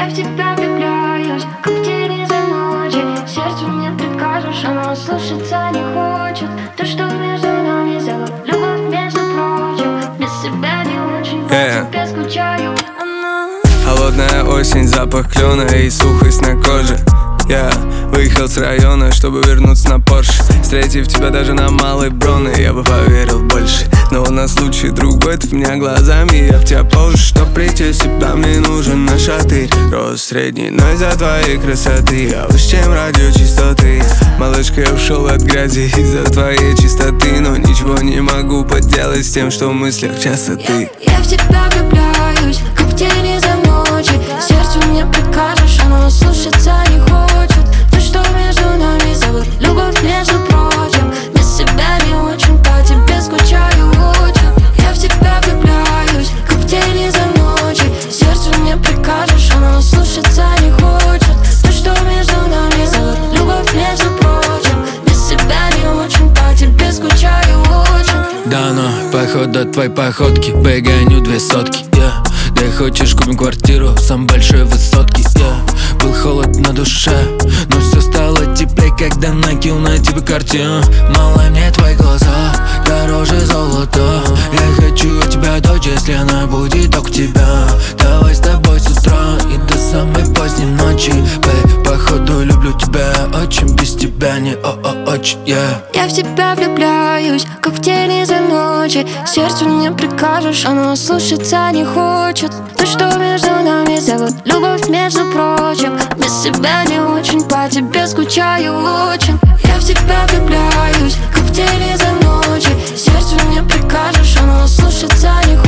Я в тебя влюбляюсь, как в тени за ночи. Сердцу не прикажешь, оно слушаться не хочет. То, что между нами зовут любовь, между прочим. Без себя не очень, по тебе скучаю. Холодная осень, запах клена и сухость на коже. Я выехал с района, чтобы вернуться на Порш. Встретив тебя даже на Малой Бронной, я бы поверил больше. Но у нас случай другой, ты в меня глазами, я в тебя по уши. Чтоб прийти в себя, мне нужен на шатырь. Рост средний, но из-за твоей красоты я выше, чем радиочастоты. Малышка, я ушел от грязи из-за твоей чистоты. Но ничего не могу поделать с тем, что в мыслях часто ты. Я в тебя влюбляюсь, как в тени за ночи. Сердцу не прикажешь, оно слушаться не хочет. То, что между нами зовут любовь, между прочим. Без себя не очень, по тебе скучаю очень. Я в тебя влюбляюсь, как в тени за ночи. Сердцу не прикажешь, оно слушаться не хочет. То, что между нами зовут любовь, между прочим. Без себя не очень, по тебе скучаю очень. Да, но походу твоей походки выгоню 2 сотки, yeah. Да хочешь, купим квартиру в самой большой высотке, yeah. Был холод на душе, но все стало теплее, когда накинул на тебя картину. Малая, мне твои глаза дороже золота. Я хочу от тебя дочь, если она будет только тебя. Давай с тобой с утра и до самой поздней ночи. Походу люблю тебя очень, без тебя не очень, yeah. Я в тебя влюбляюсь, как в тени за ночи. Сердцу не прикажешь, оно слушаться не хочет. То, что между нами зовут любовь, между прочим. Без себя не очень, по тебе скучаю очень. Я в тебя влюбляюсь, как в тени за ночи. Сердцу не прикажешь, оно слушаться не хочет.